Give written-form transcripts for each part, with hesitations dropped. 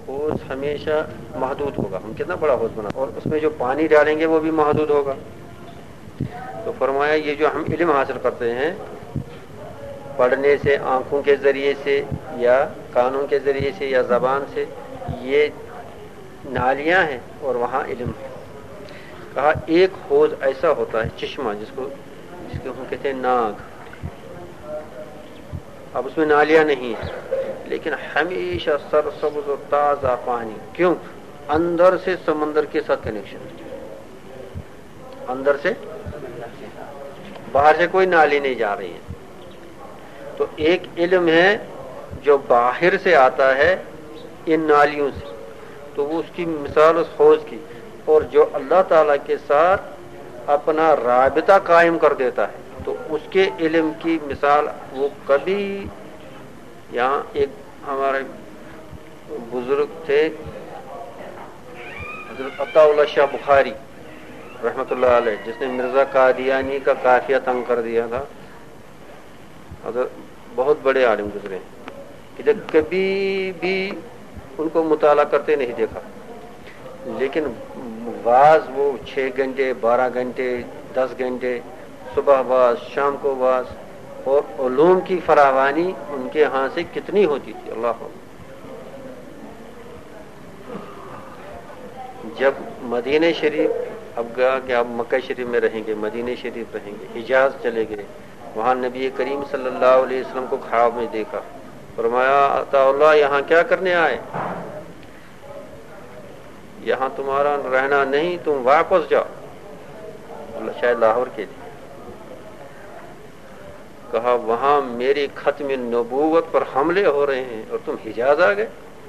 حوض ہمیشہ محدود ہوگا، ہم کتنا بڑا حوض بنا اور اس میں جو پانی ڈالیں گے وہ بھی محدود ہوگا. تو فرمایا یہ جو ہم علم حاصل کرتے ہیں پڑھنے سے، آنکھوں کے ذریعے سے یا کانوں کے ذریعے سے یا زبان سے، یہ نالیاں ہیں اور وہاں علم ہے. کہا ایک حوض ایسا ہوتا ہے چشمہ جس کو ہم کہتے ہیں ناگ. اب اس میں نالیاں نہیں ہیں لیکن ہمیشہ سرسبز و تازہ پانی. کیوں؟ اندر سے سمندر کے ساتھ کنیکشن، اندر سے، باہر سے کوئی نالی نہیں جا رہی ہے. تو ایک علم ہے جو باہر سے آتا ہے ان نالیوں سے، تو وہ اس کی مثال اس حوض کی. اور جو اللہ تعالیٰ کے ساتھ اپنا رابطہ قائم کر دیتا ہے تو اس کے علم کی مثال وہ کبھی. یہاں ایک ہمارے بزرگ تھے حضرت عطا اللہ شاہ بخاری رحمۃ اللہ علیہ، جس نے مرزا قادیانی کا قافیہ تنگ کر دیا تھا. حضرت بہت بڑے عالم گزرے کہ جب کبھی بھی ان کو مطالعہ کرتے نہیں دیکھا، لیکن بعض وہ 6 گھنٹے 12 گھنٹے 10 گھنٹے صبح بعض شام کو بعض، اور علوم کی فراوانی ان کے ہاں سے کتنی ہوتی تھی. اللہ اکبر. جب مدینہ شریف، اب گیا کہ آپ مکہ شریف میں رہیں گے، مدینہ شریف رہیں گے، حجاز چلے گئے، وہاں نبی کریم صلی اللہ علیہ وسلم کو خواب میں دیکھا. فرمایا عطا اللہ یہاں کیا کرنے آئے؟ یہاں تمہارا رہنا نہیں، تم واپس جاؤ. اللہ شاید لاہور کے لیے. کہا وہاں میری ختم نبوت پر حملے ہو رہے ہیں اور تم حجاز آ گئے.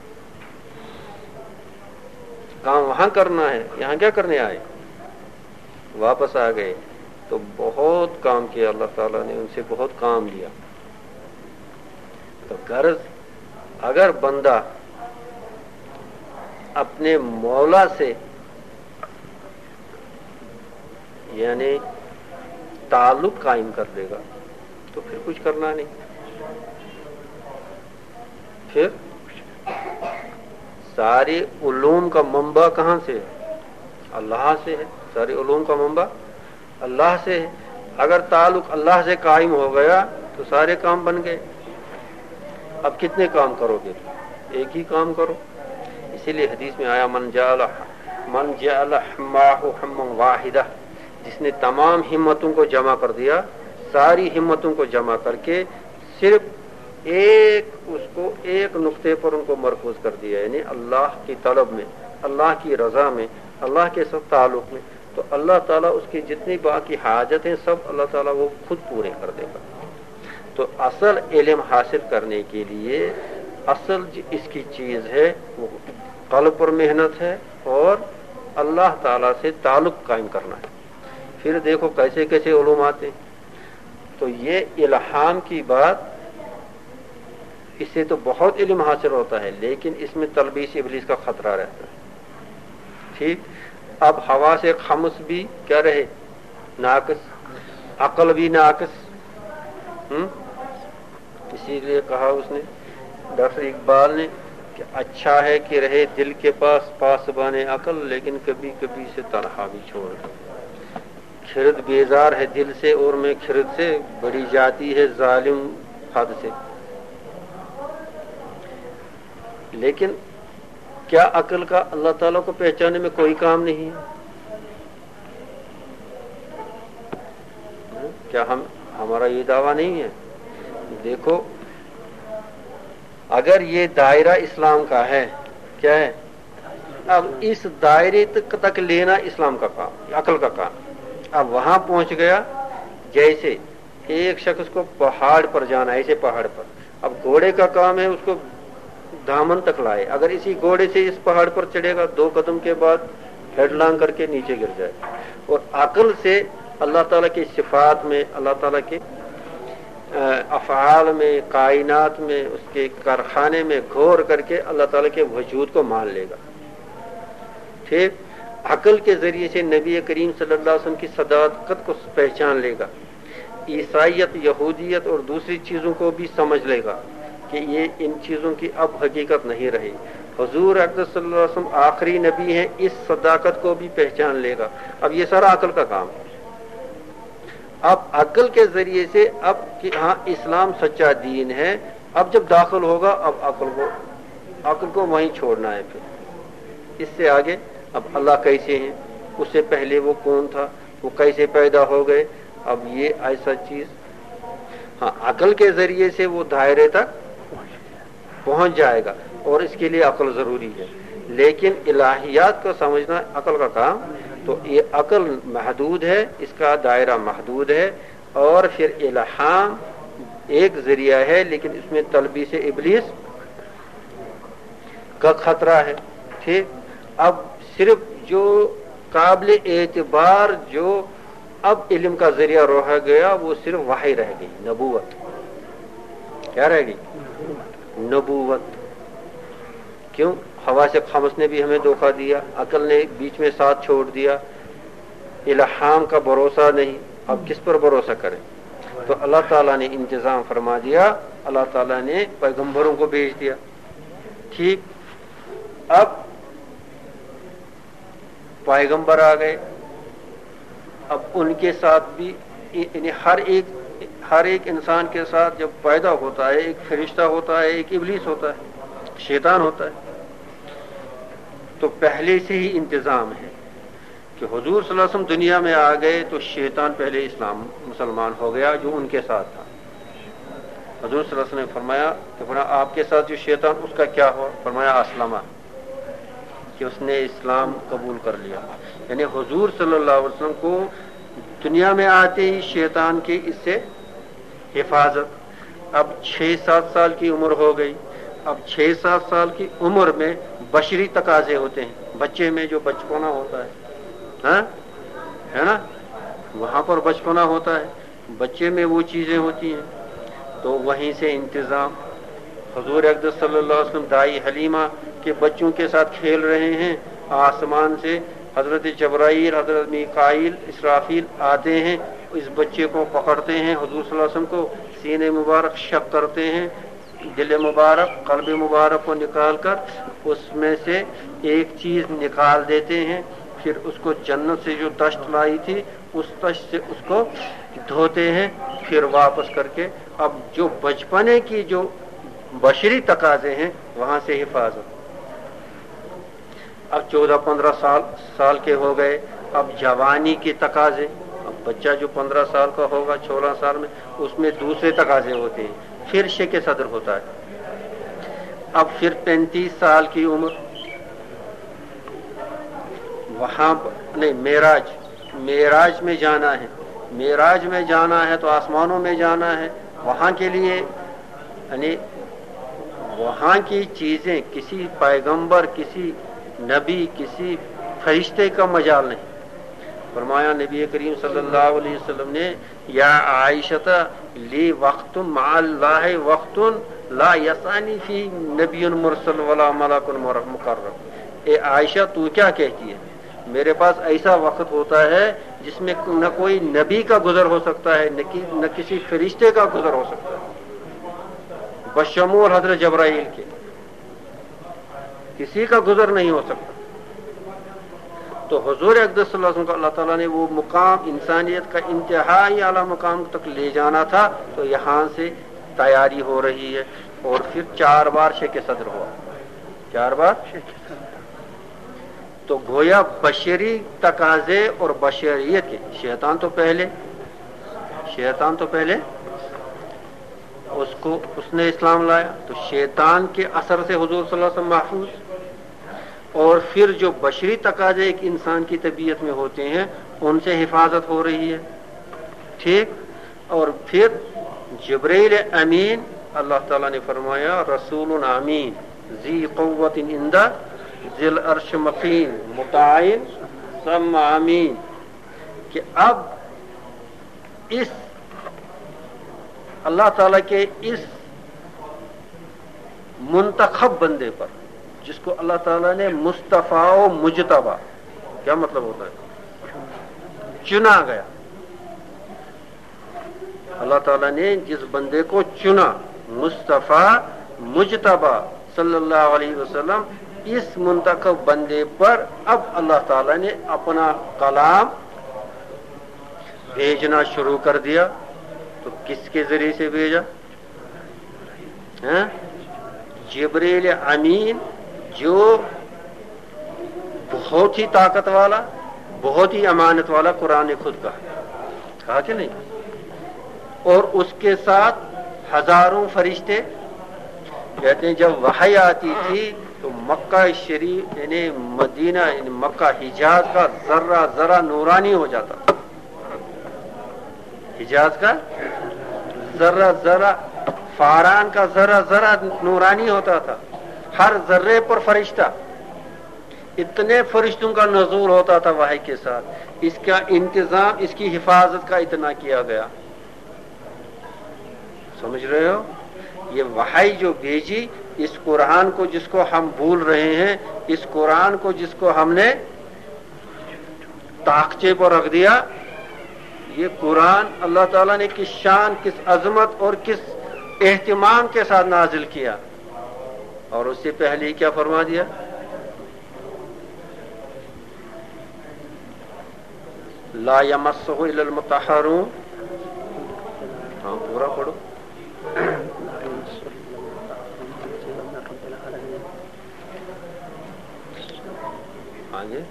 کام وہاں کرنا ہے، یہاں کیا کرنے آئے؟ واپس آ گئے. تو بہت کام کیا اللہ تعالیٰ نے، ان سے بہت کام لیا. تو غرض اگر بندہ اپنے مولا سے یعنی تعلق قائم کر لے گا تو پھر کچھ کرنا نہیں. پھر سارے علوم کا منبع کہاں سے ہے؟ اللہ سے ہے. سارے علوم کا منبع اللہ سے ہے. اگر تعلق اللہ سے قائم ہو گیا تو سارے کام بن گئے. اب کتنے کام کرو گے؟ ایک ہی کام کرو. اسی لیے حدیث میں آیا من جعل حماہ ہما واحدہ، جس نے تمام ہمتوں کو جمع کر دیا، ساری ہمتوں کو جمع کر کے صرف ایک نقطے پر ان کو مرکوز کر دیا، یعنی اللہ کی طلب میں، اللہ کی رضا میں، اللہ کے ساتھ تعلق میں، تو اللہ تعالیٰ اس کی جتنی باقی حاجت ہیں سب اللہ تعالیٰ وہ خود پورے کر دے گا. تو اصل علم حاصل کرنے کے لیے اصل اس کی چیز ہے وہ قلب پر محنت ہے اور اللہ تعالیٰ سے تعلق قائم کرنا ہے. پھر دیکھو کیسے کیسے علوم آتے ہیں. تو یہ الہام کی بات، اس سے تو بہت علم حاصل ہوتا ہے لیکن اس میں تلبیس ابلیس کا خطرہ رہتا ہے. ٹھیک. اب ہوا سے خمس بھی کیا رہے؟ ناقص، عقل بھی ناقص. اسی لیے کہا اس نے ڈاکٹر اقبال نے کہ اچھا ہے کہ رہے دل کے پاس پاسبان عقل، لیکن کبھی کبھی سے تنہا بھی چھوڑ دے. کھرد بیزار ہے دل سے اور میں کھرد سے، بڑی جاتی ہے ظالم حد سے. لیکن کیا عقل کا اللہ تعالیٰ کو پہچاننے میں کوئی کام نہیں ہے؟ کیا ہمارا یہ دعویٰ نہیں ہے؟ دیکھو اگر یہ دائرہ اسلام کا ہے، کیا ہے؟ اب اس دائرے تک لینا اسلام کا کام، عقل کا کام. اب وہاں پہنچ گیا، جیسے ایک شخص کو پہاڑ پر جانا ہے، ایسے پہاڑ پر، اب گھوڑے کا کام ہے اس کو دامن تک لائے. اگر اسی گھوڑے سے اس پہاڑ پر چڑھے گا 2 قدم کے بعد ہیڈ لانگ کر کے نیچے گر جائے. اور عقل سے اللہ تعالیٰ کی صفات میں، اللہ تعالیٰ کے افعال میں، کائنات میں، اس کے کارخانے میں غور کر کے اللہ تعالیٰ کے وجود کو مان لے گا. ٹھیک. عقل کے ذریعے سے نبی کریم صلی اللہ علیہ وسلم کی صداقت کو پہچان لے گا، عیسائیت، یہودیت اور دوسری چیزوں کو بھی سمجھ لے گا. کہ یہ ان چیزوں کی اب حقیقت نہیں رہی. حضور اقدس صلی اللہ علیہ وسلم آخری نبی ہیں, اس صداقت کو بھی پہچان لے گا. اب یہ سارا عقل کا کام ہے. اب عقل کے ذریعے سے اب کہ ہاں اسلام سچا دین ہے, اب جب داخل ہوگا اب عقل کو وہیں چھوڑنا ہے. پھر اس سے آگے اب اللہ کیسے ہیں, اس سے پہلے وہ کون تھا, وہ کیسے پیدا ہو گئے, اب یہ ایسا چیز ہاں عقل کے ذریعے سے وہ دائرے تک پہنچ جائے گا, اور اس کے لیے عقل ضروری ہے. لیکن الہیات کو سمجھنا عقل کا کام, تو یہ عقل محدود ہے, اس کا دائرہ محدود ہے. اور پھر الہام ایک ذریعہ ہے, لیکن اس میں تلبیس ابلیس کا خطرہ ہے. ٹھیک, اب صرف جو قابل اعتبار جو اب علم کا ذریعہ رہ گیا وہ صرف وحی رہ گئی, نبوت. کیا رہ گئی؟ نبوت. کیوں؟ حواس خمس نے بھی ہمیں دھوکہ دیا, عقل نے بیچ میں ساتھ چھوڑ دیا, الہام کا بھروسہ نہیں. اب کس پر بھروسہ کریں؟ تو اللہ تعالیٰ نے انتظام فرما دیا, اللہ تعالیٰ نے پیغمبروں کو بھیج دیا. ٹھیک, اب پیغمبر آ گئے, اب ان کے ساتھ بھی یعنی ہر ایک انسان کے ساتھ جب پیدا ہوتا ہے ایک فرشتہ ہوتا ہے, ایک ابلیس ہوتا ہے, شیطان ہوتا ہے. تو پہلے سے ہی انتظام ہے کہ حضور صلی اللہ علیہ وسلم دنیا میں آ گئے تو شیطان پہلے مسلمان ہو گیا جو ان کے ساتھ تھا. حضور صلی اللہ علیہ وسلم نے فرمایا کہ آپ کے ساتھ جو شیطان اس کا کیا ہوا؟ فرمایا اسلمہ, کہ اس نے اسلام قبول کر لیا. یعنی حضور صلی اللہ علیہ وسلم کو دنیا میں آتے ہی شیطان کی اس سے حفاظت. اب 6-7 سال کی عمر ہو گئی. اب 6-7 سال کی عمر میں بشری تقاضے ہوتے ہیں, بچے میں جو بچپنا ہوتا ہے ہے نا, وہاں پر بچپنا ہوتا ہے, بچے میں وہ چیزیں ہوتی ہیں. تو وہیں سے انتظام. حضور اقدس صلی اللہ علیہ وسلم دائی حلیمہ کے بچوں کے ساتھ کھیل رہے ہیں, آسمان سے حضرت جبرائیل, حضرت میکائیل, اسرافیل آتے ہیں, اس بچے کو پکڑتے ہیں, حضور صلی اللہ علیہ وسلم کو سینے مبارک شق کرتے ہیں, دل مبارک, قلب مبارک کو نکال کر اس میں سے ایک چیز نکال دیتے ہیں. پھر اس کو جنت سے جو دشت لائی تھی اس دشت سے اس کو دھوتے ہیں, پھر واپس کر کے اب جو بچپنے کی جو بشری تقاضے ہیں وہاں سے حفاظت. اب 14-15 سال کے ہو گئے, اب جوانی کے تقاضے. اب بچہ جو 15 سال کا ہوگا 16 سال میں, اس میں دوسرے تقاضے ہوتے ہیں. پھر شیخ صدر ہوتا ہے. اب پھر 35 سال کی عمر, وہاں نہیں, معراج میں جانا ہے. معراج میں جانا ہے تو آسمانوں میں جانا ہے. وہاں کے لیے یعنی وہاں کی چیزیں کسی پیغمبر, کسی نبی, کسی فرشتے کا مجال نہیں. فرمایا نبی کریم صلی اللہ علیہ وسلم نے, یا عائشہ لی وقت مع اللہ وقت لا یسانی فی نبی مرسل ولا ملک مقرب. اے عائشہ تو کیا کہتی ہے, میرے پاس ایسا وقت ہوتا ہے جس میں نہ کوئی نبی کا گزر ہو سکتا ہے, نہ کسی فرشتے کا گزر ہو سکتا ہے, بشمول حضرت جبرائیل کے, کسی کا گزر نہیں ہو سکتا. تو حضور اقدس صلی اللہ علیہ وسلم کو اللہ تعالیٰ نے وہ مقام, انسانیت کا انتہائی اعلیٰ مقام تک لے جانا تھا. تو یہاں سے تیاری ہو رہی ہے, اور پھر 4 بار شیخ صدر ہوا. 4 بار تو گویا بشری تقاضے اور بشریت کے, شیطان تو پہلے اس نے اسلام لایا, تو شیطان کے اثر سے حضور صلی اللہ علیہ وسلم محفوظ. اور پھر جو بشری تقاضے ایک انسان کی طبیعت میں ہوتے ہیں ان سے حفاظت ہو رہی ہے. ٹھیک, اور پھر جبرائیل امین, اللہ تعالیٰ نے فرمایا رسول امین ذی قوت عند ذی العرش مقیم مطاع ثم امین, کہ اب اس اللہ تعالیٰ کے اس منتخب بندے پر, جس کو اللہ تعالیٰ نے مصطفیٰ و مجتبی, کیا مطلب ہوتا ہے, چنا گیا. اللہ تعالیٰ نے جس بندے کو چنا, مصطفیٰ مجتبی صلی اللہ علیہ وسلم اس منتخب بندے پر اب اللہ تعالیٰ نے اپنا کلام بھیجنا شروع کر دیا. تو کس کے ذریعے سے بھیجا؟ جبریل امین، جو بہت ہی طاقت والا، بہت ہی امانت والا قرآن خود کا کہا کہ نہیں. اور اس کے ساتھ ہزاروں فرشتے. کہتے ہیں جب وحی آتی تھی تو مکہ شریف یعنی مدینہ یعنی مکہ حجاز کا ذرہ ذرہ نورانی ہو جاتا تھا. حجاز کا ذرہ ذرہ، فاران کا ذرہ ذرہ نورانی ہوتا تھا. ہر ذرے پر فرشتہ، اتنے فرشتوں کا نزول ہوتا تھا وحی کے ساتھ. اس کا انتظام، اس کی حفاظت کا اتنا کیا گیا. سمجھ رہے ہو؟ یہ وحی جو بھیجی، اس قرآن کو جس کو ہم بھول رہے ہیں، اس قرآن کو جس کو ہم نے تاخچے پر رکھ دیا، یہ قرآن اللہ تعالیٰ نے کس شان، کس عظمت اور کس اہتمام کے ساتھ نازل کیا. اور اس سے پہلے ہی کیا فرما دیا؟ لا یمسہ الا المطہرون. ہاں پورا پڑھو. آگے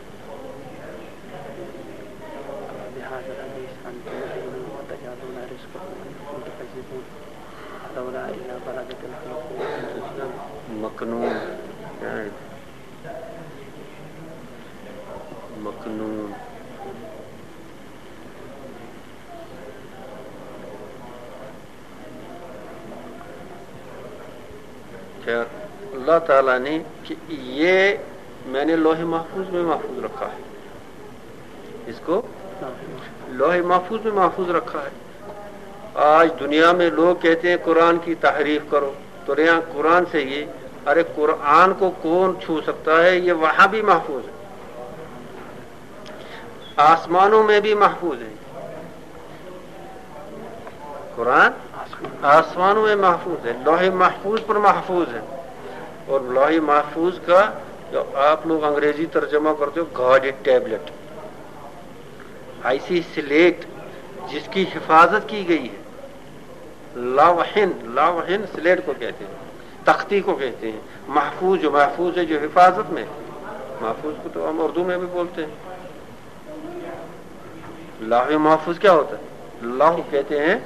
مکنون، مکنون خیر اللہ تعالیٰ نے کہ یہ میں نے لوح محفوظ میں محفوظ رکھا ہے، اس کو لوح محفوظ میں محفوظ رکھا ہے. آج دنیا میں لوگ کہتے ہیں قرآن کی تحریف کرو، تو یہاں قرآن سے یہ، ارے قرآن کو کون چھو سکتا ہے؟ یہ وہاں بھی محفوظ ہے، آسمانوں میں بھی محفوظ ہے. قرآن آسمانوں میں محفوظ ہے، لوح محفوظ پر محفوظ ہے. اور لوح محفوظ کا جو آپ لوگ انگریزی ترجمہ کرتے ہو گارڈڈ ٹیبلٹ، ایسی سلیٹ جس کی حفاظت کی گئی ہے. لاوحن، لاوحن سلیٹ کو کہتے ہیں، تختی کو کہتے ہیں. محفوظ جو محفوظ ہے، جو حفاظت میں. محفوظ کو تو ہم اردو میں بھی بولتے ہیں. لاہ محفوظ کیا ہوتا ہے؟ لاہ کہتے ہیں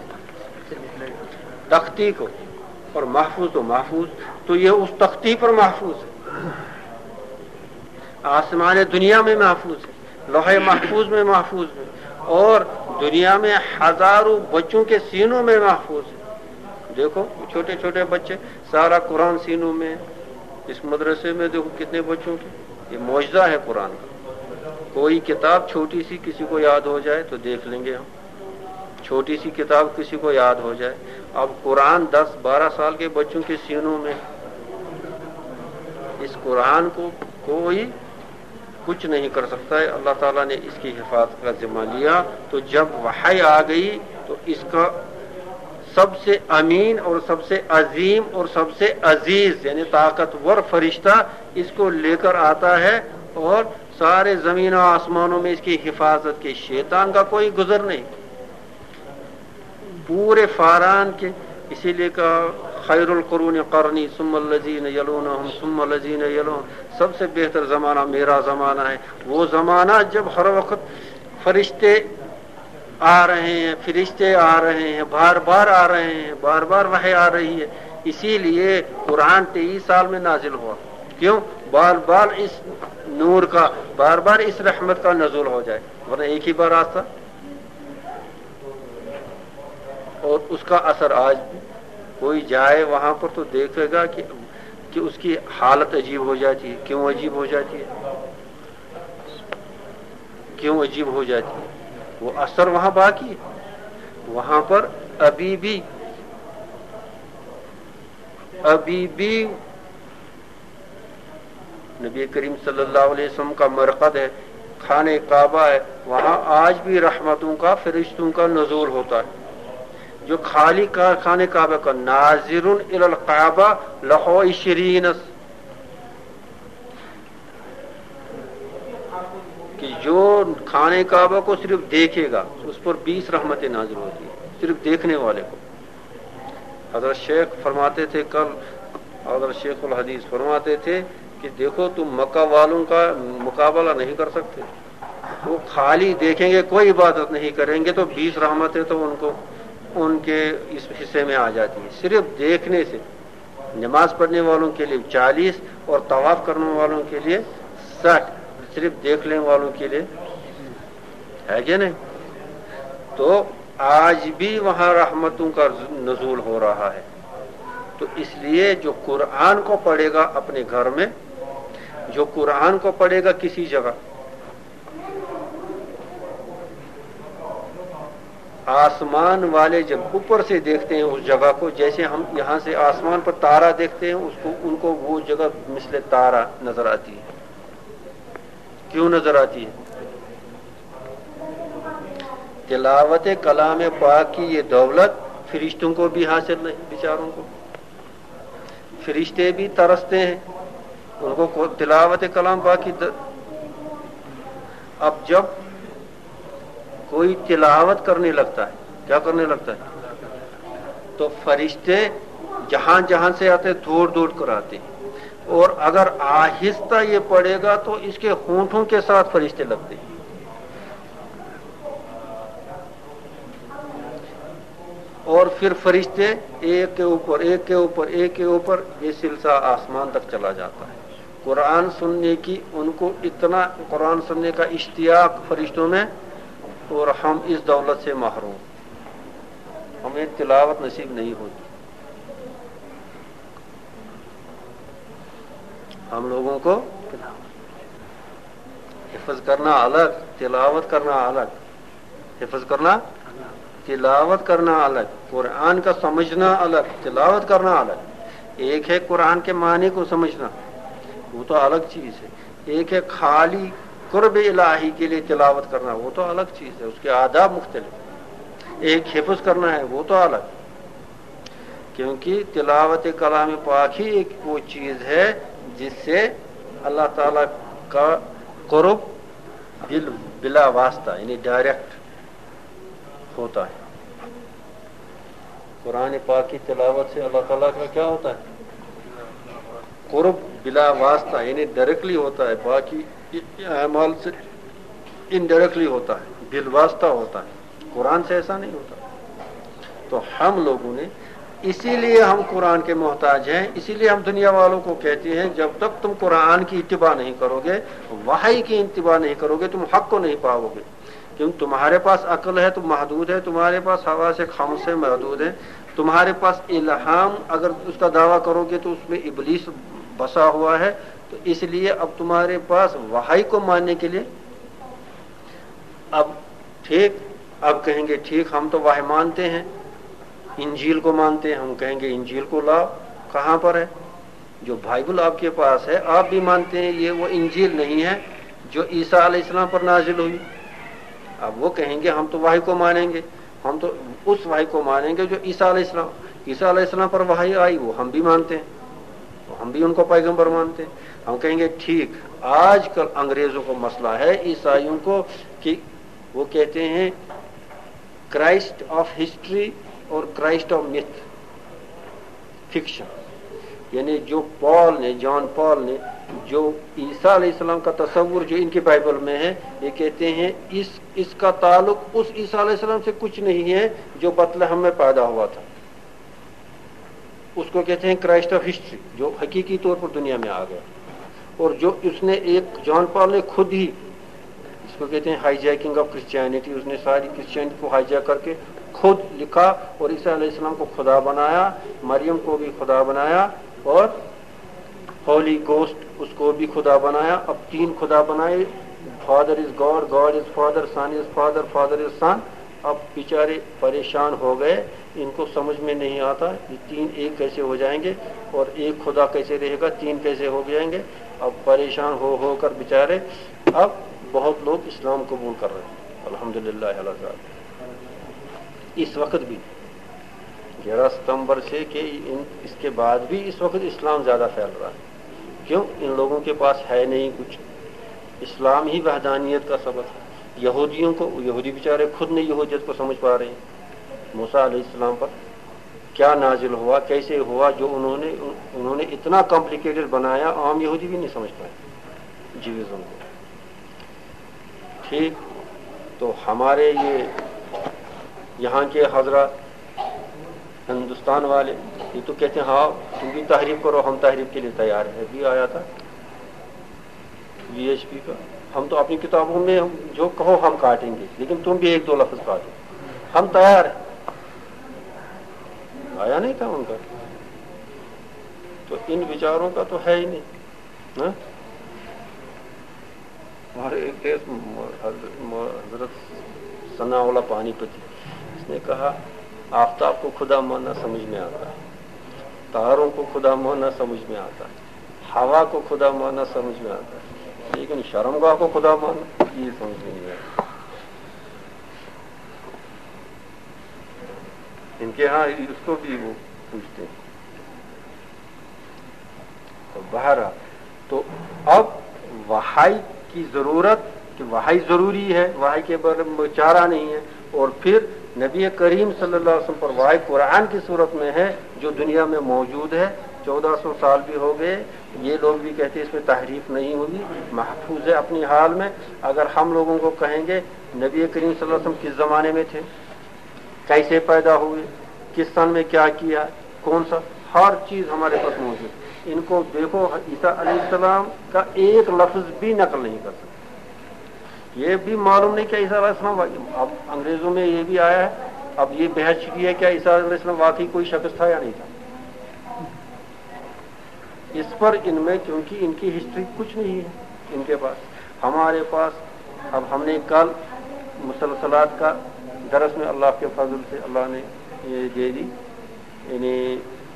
تختی کو، اور محفوظ تو محفوظ، تو یہ اس تختی پر محفوظ ہے. آسمان دنیا میں محفوظ ہے، لوح محفوظ میں محفوظ ہے، اور دنیا میں ہزاروں بچوں کے سینوں میں محفوظ ہے. دیکھو چھوٹے چھوٹے بچے، سارا قرآن سینوں میں. اس مدرسے میں دیکھو کتنے بچوں کے. یہ معجزہ ہے قرآن کا. کوئی کتاب چھوٹی سی کسی کو یاد ہو جائے تو دیکھ لیں گے ہم، چھوٹی سی کتاب کسی کو یاد ہو جائے. اب قرآن 10-12 سال کے بچوں کے سینوں میں. اس قرآن کو کوئی کچھ نہیں کر سکتا ہے. اللہ تعالیٰ نے اس کی حفاظت کا ذمہ لیا. تو جب وحی آ گئی تو اس کا سب سے امین اور سب سے عظیم اور سب سے عزیز یعنی طاقتور فرشتہ اس کو لے کر آتا ہے، اور سارے زمین و آسمانوں میں اس کی حفاظت کے شیطان کا کوئی گزر نہیں. پورے فاران کے، اسی لیے کہا خیر القرون قرنی ثم الذین یلونہم ثم الذین یلونہم، سب سے بہتر زمانہ میرا زمانہ ہے. وہ زمانہ جب ہر وقت فرشتے آ رہے ہیں، فرشتے آ رہے ہیں، بار بار آ رہے ہیں، بار بار وحی آ رہی ہے. اسی لیے قرآن 23 سال میں نازل ہوا. کیوں؟ بار بار اس نور کا، بار بار اس رحمت کا نزول ہو جائے، ورنہ ایک ہی بار آتا. اور اس کا اثر آج بھی کوئی جائے وہاں پر تو دیکھے گا کہ اس کی حالت عجیب ہو جاتی ہے. کیوں عجیب ہو جاتی ہے؟ کیوں عجیب ہو جاتی ہے؟ وہ اثر وہاں باقی ہے. وہاں پر ابھی بھی نبی کریم صلی اللہ علیہ وسلم کا مرقد ہے، خانہ کعبہ ہے، وہاں آج بھی رحمتوں کا، فرشتوں کا نزول ہوتا ہے. جو خالی خانے کعبہ کا ناظر الی الکعبہ لہو 20 کہ جو خانے کعبہ کو صرف دیکھے گا اس پر 20 رحمتیں نازل ہوتی ہیں، صرف دیکھنے والے کو۔ حضرت شیخ فرماتے تھے کل، حضرت شیخ الحدیث فرماتے تھے کہ دیکھو تم مکہ والوں کا مقابلہ نہیں کر سکتے، وہ خالی دیکھیں گے، کوئی عبادت نہیں کریں گے تو 20 رحمتیں تو ان کے اس حصے میں آ جاتی ہیں صرف دیکھنے سے۔ نماز پڑھنے والوں کے لیے 40 اور طواف کرنے والوں کے لیے 60، صرف دیکھنے والوں کے لیے ہے کہ نہیں؟ تو آج بھی وہاں رحمتوں کا نزول ہو رہا ہے۔ تو اس لیے جو قرآن کو پڑھے گا اپنے گھر میں، جو قرآن کو پڑھے گا کسی جگہ، آسمان والے جب اوپر سے دیکھتے ہیں اس جگہ کو، جیسے ہم یہاں سے آسمان پر تارا دیکھتے ہیں، ان کو وہ جگہ مثل تارا نظر آتی ہے۔ کیوں نظر آتی ہے؟ تلاوت کلام پاک کی یہ دولت فرشتوں کو بھی حاصل نہیں، بیچاروں کو۔ فرشتے بھی ترستے ہیں، ان کو تلاوت کلام پاک کی اب جب کوئی تلاوت کرنے لگتا ہے، کیا کرنے لگتا ہے، تو فرشتے جہاں جہاں سے آتے دوڑ دوڑ کر آتے ہیں، اور اگر آہستہ یہ پڑے گا تو اس کے ہونٹوں کے ساتھ فرشتے لگتے ہیں۔ اور پھر فرشتے ایک کے اوپر ایک کے اوپر ایک کے اوپر یہ سلسلہ آسمان تک چلا جاتا ہے۔ قرآن سننے کی ان کو اتنا قرآن سننے کا اشتیاق فرشتوں میں، اور ہم اس دولت سے محروم، ہمیں تلاوت نصیب نہیں ہوتی۔ ہم لوگوں کو حفظ کرنا الگ، تلاوت کرنا الگ، حفظ کرنا، تلاوت کرنا الگ، قرآن کا سمجھنا الگ، تلاوت کرنا الگ۔ ایک ہے قرآن کے معنی کو سمجھنا، وہ تو الگ چیز ہے۔ ایک ہے خالی قرب الہی کے لیے تلاوت کرنا، وہ تو الگ چیز ہے، اس کے آداب مختلف۔ ایک حفظ کرنا ہے، وہ تو الگ، کیونکہ تلاوت کلام پاک ہی ایک وہ چیز ہے جس سے اللہ تعالی کا قرب بلا واسطہ یعنی ڈائریکٹ ہوتا ہے۔ قرآن پاک کی تلاوت سے اللہ تعالیٰ کا کیا ہوتا ہے؟ قرب بلا واسطہ یعنی ڈائریکٹلی ہوتا ہے، باقی اعمال سے انڈائریکٹلی ہوتا ہے، بالواسطہ ہوتا ہے، قرآن سے ایسا نہیں ہوتا۔ تو ہم لوگوں نے، اسی لیے ہم قرآن کے محتاج ہیں، اسی لیے ہم دنیا والوں کو کہتے ہیں جب تک تم قرآن کی اتباع نہیں کرو گے، وحی کی اتباع نہیں کرو گے، تم حق کو نہیں پاؤ گے۔ کیونکہ تمہارے پاس عقل ہے تو محدود ہے، تمہارے پاس حواس خمس ہے محدود ہے، تمہارے پاس الہام اگر اس کا دعویٰ کرو گے تو اس میں ابلیس بسا ہوا ہے۔ تو اس لیے اب تمہارے پاس وحی کو ماننے کے لیے، اب ٹھیک، اب کہیں گے ٹھیک ہم تو وحی مانتے ہیں، انجیل کو مانتے ہیں، ہم کہیں گے انجیل کو لاؤ، کہاں پر ہے؟ جو بائبل آپ کے پاس ہے آپ بھی مانتے ہیں یہ وہ انجیل نہیں ہے جو عیسیٰ علیہ السلام پر نازل ہوئی۔ اب وہ کہیں گے ہم تو وحی کو مانیں گے، ہم تو اس وحی کو مانیں گے جو عیسیٰ علیہ السلام پر وحی آئی، وہ ہم بھی مانتے ہیں، تو ہم بھی ان کو پیغمبر مانتے ہیں۔ ہم کہیں گے ٹھیک، آج کل انگریزوں کو مسئلہ ہے عیسائیوں کو کہ وہ کہتے ہیں کرائسٹ آف ہسٹری اور کرائسٹ آف میتھ، فکشن، یعنی جو جان پال نے جو عیسیٰ علیہ السلام کا تصور جو ان کی بائبل میں ہے، یہ کہتے ہیں اس کا تعلق اس عیسیٰ علیہ السلام سے کچھ نہیں ہے جو بتلہم میں پیدا ہوا تھا۔ اس کو کہتے ہیں کرائسٹ آف ہسٹری، جو حقیقی طور پر دنیا میں آ گیا، اور جو اس نے ایک جان پال نے خود ہی، اس کو کہتے ہیں ہائی جیکنگ آف کرسچینٹی، اس نے ساری کرسچینٹی کو ہائی جیک کر کے خود لکھا اور عیسیٰ علیہ السلام کو خدا بنایا، مریم کو بھی خدا بنایا، اور ہولی گوسٹ اس کو بھی خدا بنایا۔ اب 3 خدا بنائے، father is God, God is father, son is father, father is son. اب بیچارے پریشان ہو گئے، ان کو سمجھ میں نہیں آتا یہ 3 ایک کیسے ہو جائیں گے، اور ایک خدا کیسے رہے گا، 3 کیسے ہو جائیں گے۔ اب پریشان ہو کر بیچارے اب بہت لوگ اسلام قبول کر رہے ہیں، الحمدللہ اللہ تعالی۔ اس وقت بھی 11 ستمبر سے کہ اس کے بعد بھی اس وقت اسلام زیادہ پھیل رہا ہے. کیوں؟ ان لوگوں کے پاس ہے نہیں کچھ. اسلام ہی وحدانیت کا سبب ہے. یہودیوں کو، یہودی بیچارے خود نہیں یہودیت کو سمجھ پا رہے ہیں. موسیٰ علیہ السلام پر کیا نازل ہوا، کیسے ہوا، جو انہوں نے اتنا کمپلیکیٹڈ بنایا، عام یہودی بھی نہیں سمجھ پائے جیوزم کو. ٹھیک. تو ہمارے یہاں کے حضرات ہندوستان والے یہ تو کہتے ہیں ہاں تم بھی تحریف کرو، ہم تحریف کے لیے تیار ہیں. بھی آیا تھا VHP کا، ہم تو اپنی کتابوں میں جو کہو ہم کاٹیں گے، لیکن تم بھی 1-2 لفظ کاٹو، ہم تیار ہیں. آیا نہیں تھا ان کا. تو ان بیچاروں کا تو ہے ہی نہیں. اور ایک حضرت ثناء اللہ پانی پتی، اس نے کہا آفتاب کو خدا ماننا سمجھ میں آتا ہے، تاروں کو خدا ماننا سمجھ میں آتا ہے، ہوا کو خدا ماننا سمجھ میں آتا ہے، لیکن شرمگاہ کو خدا ماننا یہ سمجھ میں نہیں آتا. ان کے ہاں اس کو بھی وہ پوچھتے ہیں. تو بہرحال تو اب وحی کی ضرورت، کہ وحی ضروری ہے، وحی کے بارے میں چارہ نہیں ہے. اور پھر نبی کریم صلی اللہ علیہ وسلم پر وحی قرآن کی صورت میں ہے جو دنیا میں موجود ہے. 1400 سال بھی ہو گئے، یہ لوگ بھی کہتے ہیں اس میں تحریف نہیں ہوگی، محفوظ ہے اپنی حال میں. اگر ہم لوگوں کو کہیں گے نبی کریم صلی اللہ علیہ وسلم کس زمانے میں تھے، کیسے پیدا ہوئے، کس سن میں کیا کیا، کون سا، ہر چیز ہمارے پاس موجود. ان کو دیکھو عیسیٰ علیہ السلام کا ایک لفظ بھی نقل نہیں کر سکتے. یہ بھی معلوم نہیں کہ عیسیٰ علیہ السلام، اب انگریزوں میں یہ بھی آیا ہے، اب یہ بحث کی ہے کہ عیسیٰ علیہ السلام واقعی کوئی شخص تھا یا نہیں تھا. اس پر ان میں کیونکہ ان کی ہسٹری کچھ نہیں ہے ان کے پاس. ہمارے پاس اب ہم نے کل مسلسلات کا درس میں اللہ کے فضل سے اللہ نے یہ دے دی، انہیں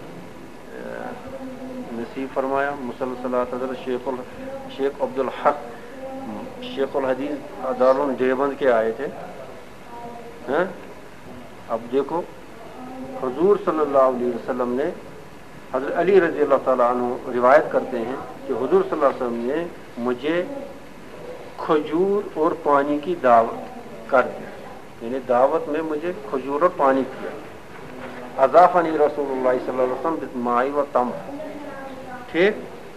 نصیب فرمایا. مسلسلات حضرت شیخ عبدالحق شیخ الحدیث دارالعلوم دیوبند کے آئے تھے. اب دیکھو حضور صلی اللہ علیہ وسلم نے، حضرت علی رضی اللہ تعالیٰ عنہ روایت کرتے ہیں کہ حضور صلی اللہ علیہ وسلم نے مجھے کھجور اور پانی کی دعوت کر دی، یعنی دعوت میں مجھے کھجور اور پانی کیا. اضافنی رسول اللہ صلی اللہ علیہ وسلم بالماء و تمر. ٹھیک.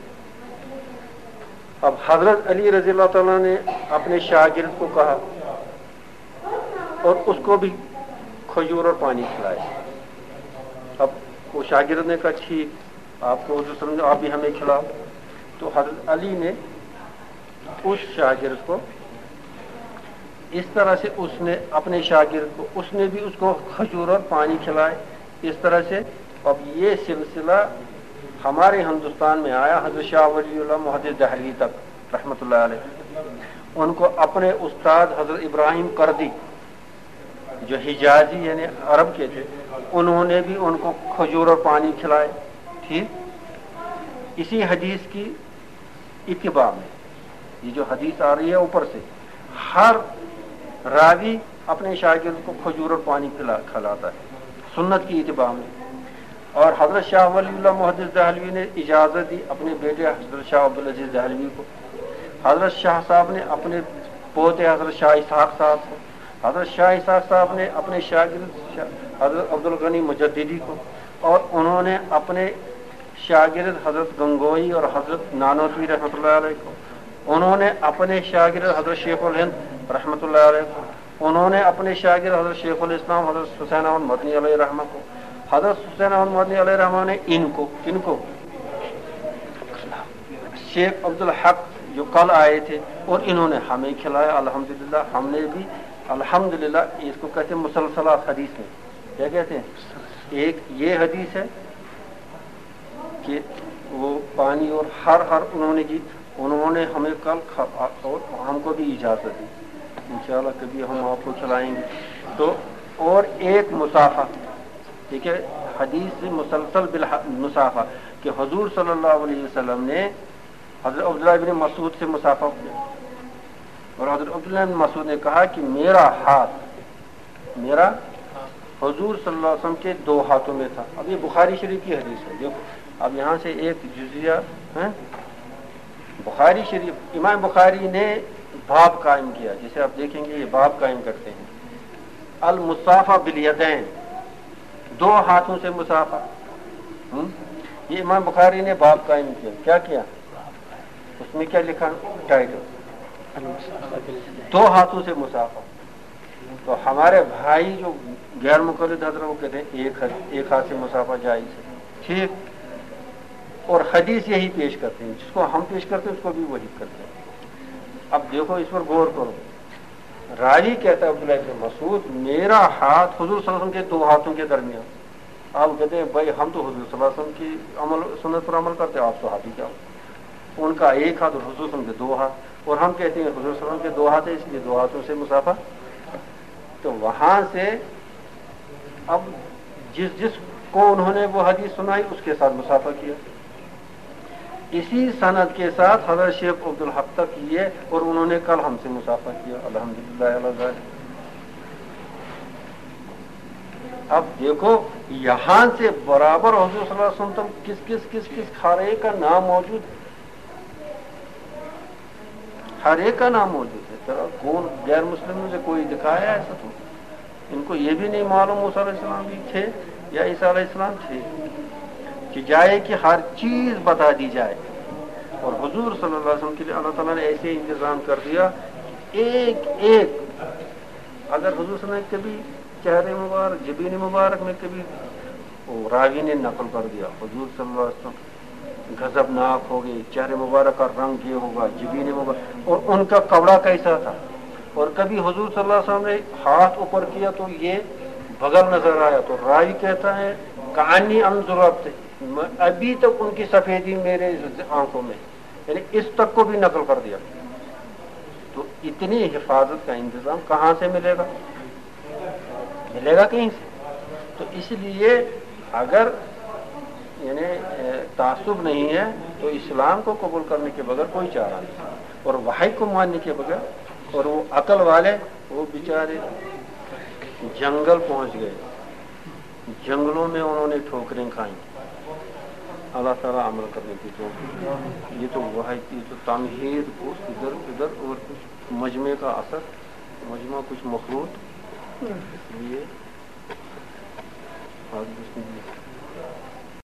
اب حضرت علی رضی اللہ تعالیٰ نے اپنے شاگرد کو کہا اور اس کو بھی کھجور اور پانی کھلائے. اب وہ شاگرد نے کہا ٹھیک، آپ کو حضور صلی اللہ علیہ وسلم آپ بھی ہمیں کھلاؤ. تو حضرت علی نے اس شاگرد کو اس طرح سے، اس نے اپنے شاگرد کو، اس نے بھی اس کو کھجور اور پانی کھلائے. اس طرح سے اب یہ سلسلہ ہمارے ہندوستان میں آیا حضرت شاہ ولی اللہ محدث دہلوی تک رحمۃ اللہ علیہ. ان کو اپنے استاد حضرت ابراہیم کردی جو حجازی یعنی عرب کے تھے، انہوں نے بھی ان کو کھجور اور پانی کھلائے. ٹھیک. اسی حدیث کی اتباع میں یہ جو حدیث آ رہی ہے اوپر سے، ہر راوی اپنے شاگرد کو کھجور اور پانی کھلاتا ہے سنت کی اتباع میں. اور حضرت شاہ ولی اللہ محدث دہلوی نے اجازت دی اپنے بیٹے حضرت شاہ عبدالعزیز دہلوی کو. حضرت شاہ صاحب نے اپنے پوتے حضرت شاہ اسحاق صاحب کو. حضرت شاہ اسحاق صاحب نے اپنے شاگرد حضرت عبدالغنی مجددی کو. اور انہوں نے اپنے شاگرد حضرت گنگوئی اور حضرت نانوتوی رحمۃ اللہ علیہ کو. انہوں نے اپنے شاگرد حضرت شیخ الہند رحمۃ اللہ علیہ کو. انہوں نے اپنے شاگرد حضرت شیخ الاسلام حضرت حسین احمد مدنی علیہ رحمہ کو. حضرت حسین احمد مدنی علیہ رحمہ نے ان کو شیخ عبدالحق جو کل آئے تھے، اور انہوں نے ہمیں کھلایا. الحمدللہ ہم نے بھی الحمدللہ اس کو کہتے ہیں مسلسلات حدیث میں. کیا کہتے ہیں؟ ایک یہ حدیث ہے کہ وہ پانی اور ہر انہوں نے کی، انہوں نے ہمیں کل اور ہم کو بھی اجازت دی. انشاءاللہ کبھی ہم آپ کو کھلائیں گے. تو اور ایک مسافہ، ٹھیک ہے، حدیث مسلسل بالمسافہ کہ حضور صلی اللہ علیہ وسلم نے حضرت عبداللہ بن مسعود سے مسافہ کیا، اور حضرت عبداللہ بن مسعود نے کہا کہ میرا ہاتھ حضور صلی اللہ علیہ وسلم کے 2 ہاتھوں میں تھا. اب یہ بخاری شریف کی حدیث ہے. دیکھو اب یہاں سے ایک جزیہ ہے. بخاری شریف، امام بخاری نے باب قائم کیا، جسے آپ دیکھیں گے یہ باب قائم کرتے ہیں، المصافہ بالیدین، 2 ہاتھوں سے مصافہ. یہ امام بخاری نے باب قائم کیا. کیا کیا اس میں؟ کیا لکھا ٹائٹل؟ 2 ہاتھوں سے مصافہ. تو ہمارے بھائی جو غیر مقلد حضرت وہ کہتے ہیں ایک ہاتھ سے مصافہ جائز ہے. ٹھیک، اور حدیث یہی پیش کرتے ہیں، جس کو ہم پیش کرتے ہیں اس کو بھی وہی کرتے ہیں. اب دیکھو اس پر غور کرو. راوی کہتا ہے عبداللہ بن مسعود میرا ہاتھ حضور صلی اللہ علیہ وسلم کے 2 ہاتھوں کے درمیان. آپ کہتے ہیں بھائی ہم تو حضور صلی اللہ علیہ وسلم کی سنت پر عمل کرتے ہیں، آپ صحابی کیا ہو؟ ان کا 1 ہاتھ اور حضور صلی اللہ علیہ وسلم کے 2 ہاتھ، اور ہم کہتے ہیں حضور صلی اللہ علیہ وسلم کے 2 ہاتھ ہے، اس لیے 2 ہاتھوں سے مصافہ. تو وہاں سے اب جس کو انہوں نے وہ حدیث سنائی اس کے ساتھ مصافہ کیا. اسی سند کے ساتھ حضرت شیخ عبدالحق تک کیے اور انہوں نے کل ہم سے مصافہ کیا. الحمدللہ علی ذالک. اب دیکھو یہاں سے برابر حضور صلی اللہ علیہ وسلم کس ہر ایک کا نام موجود ہے، ہر ایک کا نام موجود ہے. ذرا کون غیر مسلموں سے کوئی دکھایا ایسا؟ تو ان کو یہ بھی نہیں معلوم موسیٰ علیہ السلام بھی تھے یا عیسیٰ علیہ السلام تھے کہ جائے کہ ہر چیز بتا دی جائے. اور حضور صلی اللہ علیہ وسلم کے لیے اللہ تعالیٰ نے ایسے انتظام کر دیا، ایک اگر حضور صلی اللہ علیہ وسلم کبھی چہرے مبارک، جبین مبارک میں کبھی راوی نے نقل کر دیا حضور صلی اللہ علیہ وسلم غضبناک ہو گئے، چہرے مبارک کا رنگ یہ ہوگا، جبین مبارک، اور ان کا کپڑا کیسا تھا. اور کبھی حضور صلی اللہ علیہ وسلم نے ہاتھ اوپر کیا تو یہ بغل نظر آیا، تو راوی کہتا ہے کہانی انظرت، ابھی تک ان کی سفیدی میرے آنکھوں میں، یعنی اس تک کو بھی نقل کر دیا. تو اتنی حفاظت کا انتظام کہاں سے ملے گا؟ ملے گا کہیں سے؟ تو اس لیے اگر یعنی تعصب نہیں ہے تو اسلام کو قبول کرنے کے بغیر کوئی چارہ نہیں، اور وحی کو ماننے کے بغیر. اور وہ عقل والے وہ بیچارے جنگل پہنچ گئے، جنگلوں میں انہوں نے ٹھوکریں کھائیں. اللہ تعالیٰ عمل کرنے کی توفیق. یہ تو وحی کی تو تمہید کو ادھر اور کچھ مجمع کا اثر، مجمع کچھ مخلوط، اس لیے